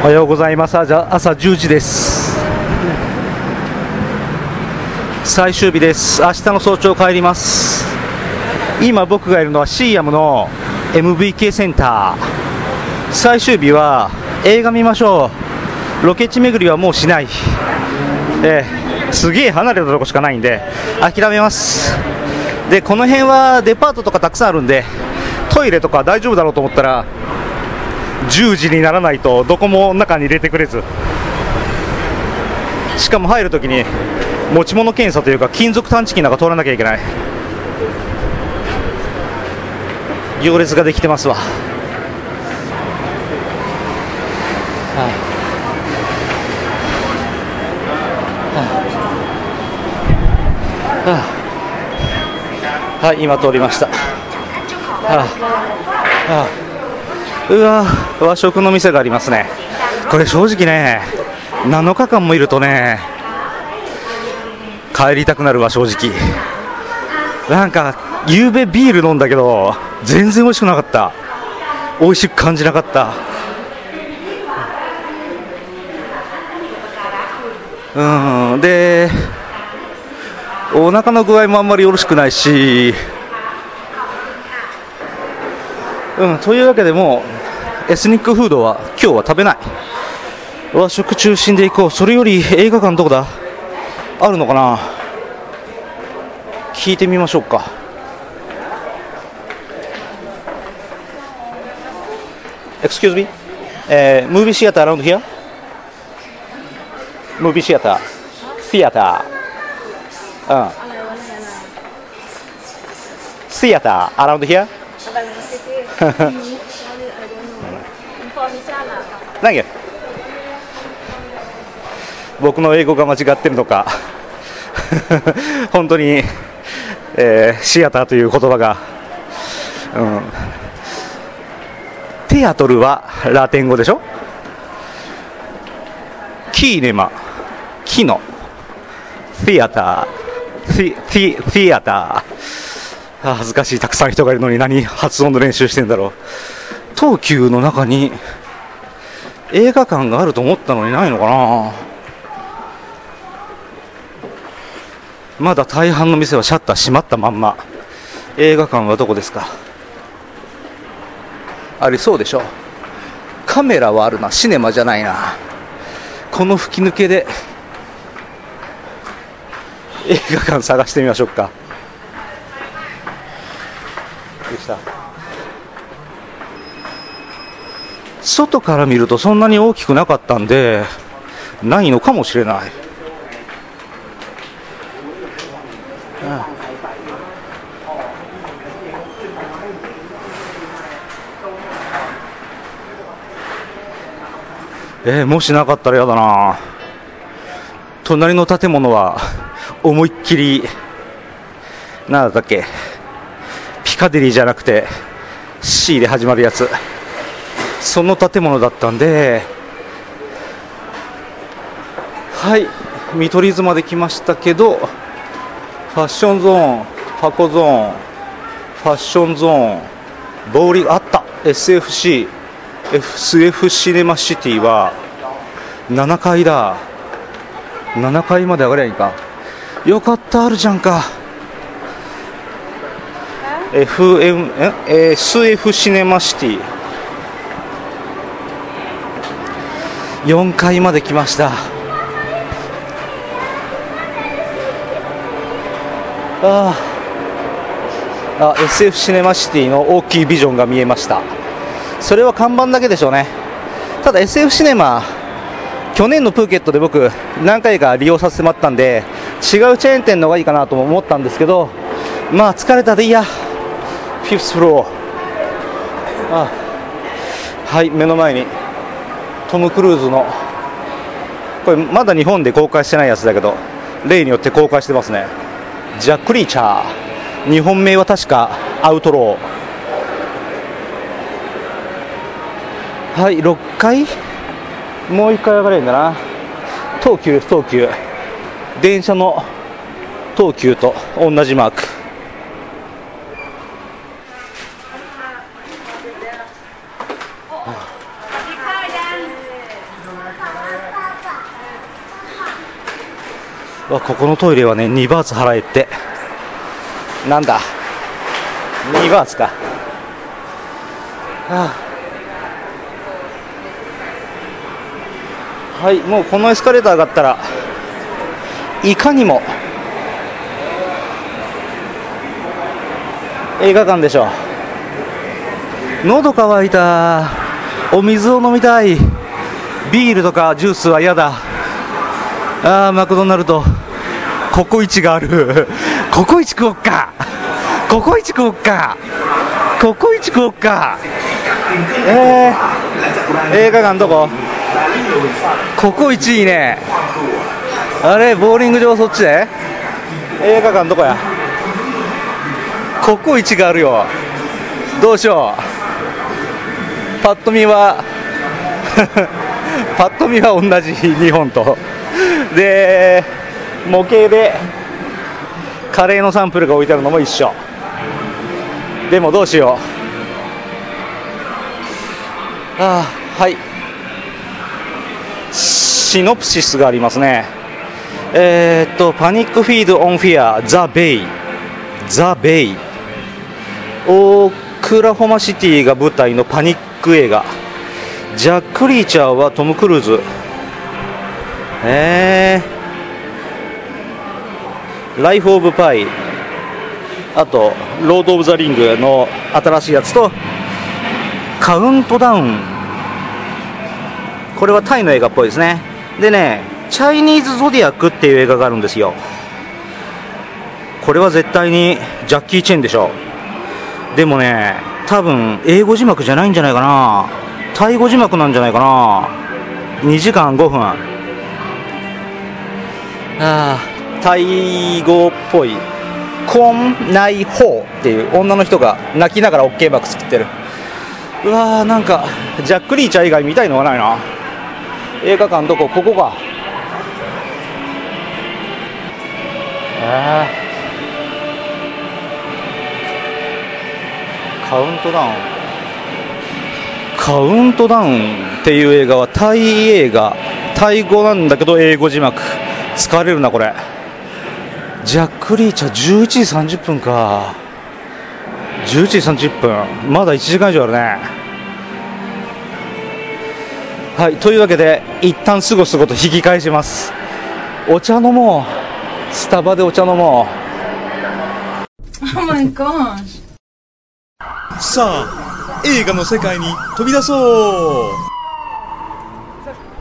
おはようございます。朝10時です。最終日です。明日の早朝帰ります。今僕がいるのはシーアムの MVK センター。最終日は映画見ましょう。ロケ地巡りはもうしない。すげえ離れたとこしかないんで諦めます。でこの辺はデパートとかたくさんあるんでトイレとか大丈夫だろうと思ったら10時にならないとどこも中に入れてくれず、しかも入るときに持ち物検査というか金属探知機なんか通らなきゃいけない。行列ができてますわ。はい、今通りました。うわ、和食の店がありますね。これ正直ね、7日間もいるとね帰りたくなるわ。正直なんか夕べビール飲んだけど全然美味しくなかった。美味しく感じなかった。でお腹の具合もあんまりよろしくないし、というわけでもうエスニックフードは今日は食べない。和食中心で行こう。それより映画館どこだ、あるのかな、聞いてみましょうか。Excuse me? Movie theater around here? Movie theater? Theater? Theater around here? 何僕の英語が間違ってるのか本当に、シアターという言葉が、テアトルはラテン語でしょ。キーネマキノティアターティアター。恥ずかしい。たくさん人がいるのに何発音の練習してんだろう。東急の中に映画館があると思ったのにないのかな。まだ大半の店はシャッター閉まったまんま。映画館はどこですか。ありそうでしょ。カメラはあるな。シネマじゃないな。この吹き抜けで映画館探してみましょうか。でした。外から見るとそんなに大きくなかったんでないのかもしれない。もしなかったらやだな。隣の建物は思いっきりなんだっけ、ピカデリーじゃなくて C で始まるやつ、その建物だったんで、はい、見取り図まで来ましたけど、ファッションゾーン、箱ゾーン、ファッションゾーン、ボーリングあった。 SF シネマシティは7階だ。7階まで上がりゃいいか。よかった、あるじゃんか。SF シネマシティ4階まで来ました。SF シネマシティの大きいビジョンが見えました。それは看板だけでしょうね。ただ SF シネマ、去年のプーケットで僕何回か利用させてもらったんで違うチェーン店の方がいいかなとも思ったんですけど、まあ疲れたでいいや。フィフスフロア。はい、目の前にトム・クルーズの、これまだ日本で公開してないやつだけど例によって公開してますね。ジャック・リーチャー、日本名は確かアウトロー。はい、6階、もう1回上がれるんだな。東急です。東急、電車の東急と同じマーク。 ここのトイレはね2バーツ払えって。なんだ2バーツか。はい、もうこのエスカレーター上がったらいかにも映画館でしょ。喉乾いた、お水を飲みたい、ビールとかジュースは嫌だ。マクドナルドココイチがある。ココイチ食おっか、ココイチ食おっか、ココイチ食おっか。映画館どこ？ココイチいいね。あれボーリング場そっちで？映画館どこや？ココイチがあるよ。どうしよう。パッと見はパッと見は同じ日本とで、模型でカレーのサンプルが置いてあるのも一緒。でもどうしよう。はい、シノプシスがありますね。パニックフィードオンフィアザ・ベイ、ザ・ベイ、オクラホマシティが舞台のパニック映画。ジャック・リーチャーはトム・クルーズ。ライフ・オブ・パイ、あとロード・オブ・ザ・リングの新しいやつとカウントダウン。これはタイの映画っぽいですね。でね、チャイニーズ・ゾディアックっていう映画があるんですよ。これは絶対にジャッキー・チェンでしょ。でもね、多分英語字幕じゃないんじゃないかな。タイ語字幕なんじゃないかな。2時間5分。タイ語っぽい。コンナイホーっていう女の人が泣きながら OK マーク作ってる。なんかジャック・リーチャー以外見たいのがないな。映画館どこ？ここか。カウントダウン。カウントダウンっていう映画はタイ映画、タイ語なんだけど英語字幕使われるなこれ。ジャック・リーチャー11時30分か。11時30分、まだ1時間以上あるね。はい、というわけで一旦すごすごと引き返します。お茶飲もう。スタバでお茶飲もう。 Oh my gosh。 さあ映画の世界に飛び出そう。